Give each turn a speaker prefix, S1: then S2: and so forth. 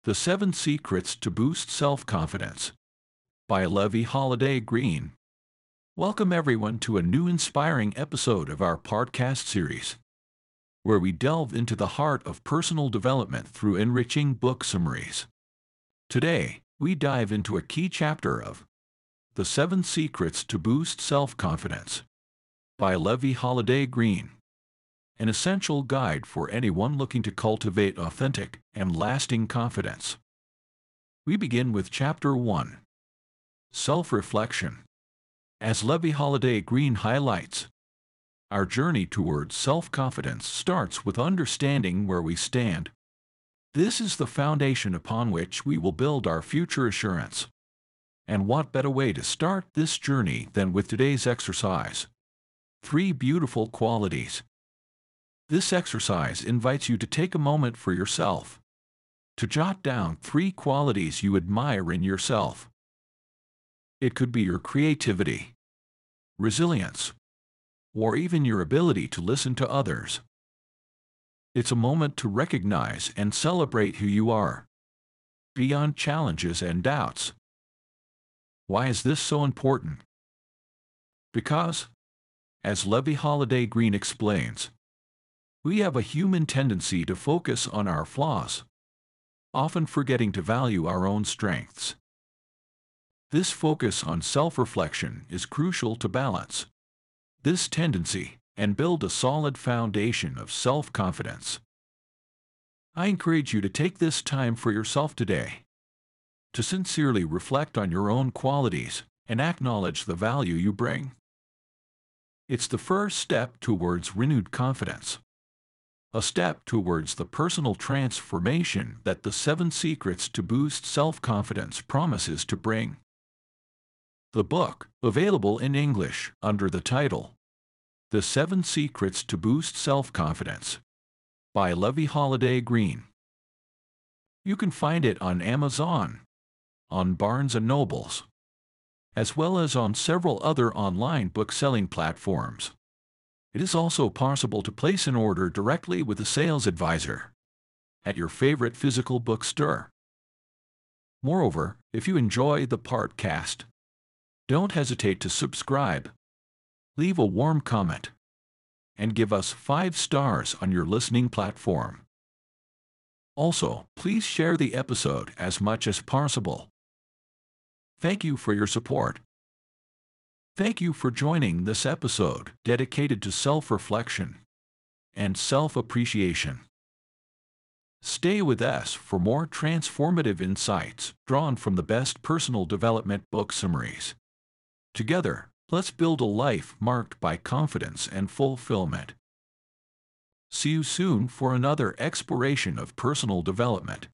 S1: The 7 Secrets to Boost Self-Confidence by Levi Holiday Green. Welcome everyone to a new inspiring episode of our podcast series, where we delve into the heart of personal development through enriching book summaries. Today, we dive into a key chapter of The 7 Secrets to Boost Self-Confidence by Levi Holiday Green, an essential guide for anyone looking to cultivate authentic and lasting confidence. We begin with Chapter 1, Self-Reflection. As Levi Holiday Green highlights, our journey towards self-confidence starts with understanding where we stand. This is the foundation upon which we will build our future assurance. And what better way to start this journey than with today's exercise? 3 beautiful qualities. This exercise invites you to take a moment for yourself, to jot down 3 qualities you admire in yourself. It could be your creativity, resilience, or even your ability to listen to others. It's a moment to recognize and celebrate who you are, beyond challenges and doubts. Why is this so important? Because, as Levi Holiday Green explains, we have a human tendency to focus on our flaws, often forgetting to value our own strengths. This focus on self-reflection is crucial to balance this tendency and build a solid foundation of self-confidence. I encourage you to take this time for yourself today, to sincerely reflect on your own qualities and acknowledge the value you bring. It's the first step towards renewed confidence, a step towards the personal transformation that the 7 Secrets to Boost Self-Confidence promises to bring. The book, available in English under the title, The 7 Secrets to Boost Self-Confidence by Levi Holiday Green. You can find it on Amazon, on Barnes & Nobles, as well as on several other online book-selling platforms. It is also possible to place an order directly with a sales advisor at your favorite physical bookstore. Moreover, if you enjoy the podcast, don't hesitate to subscribe, leave a warm comment, and give us 5 stars on your listening platform. Also, please share the episode as much as possible. Thank you for your support. Thank you for joining this episode dedicated to self-reflection and self-appreciation. Stay with us for more transformative insights drawn from the best personal development book summaries. Together, let's build a life marked by confidence and fulfillment. See you soon for another exploration of personal development.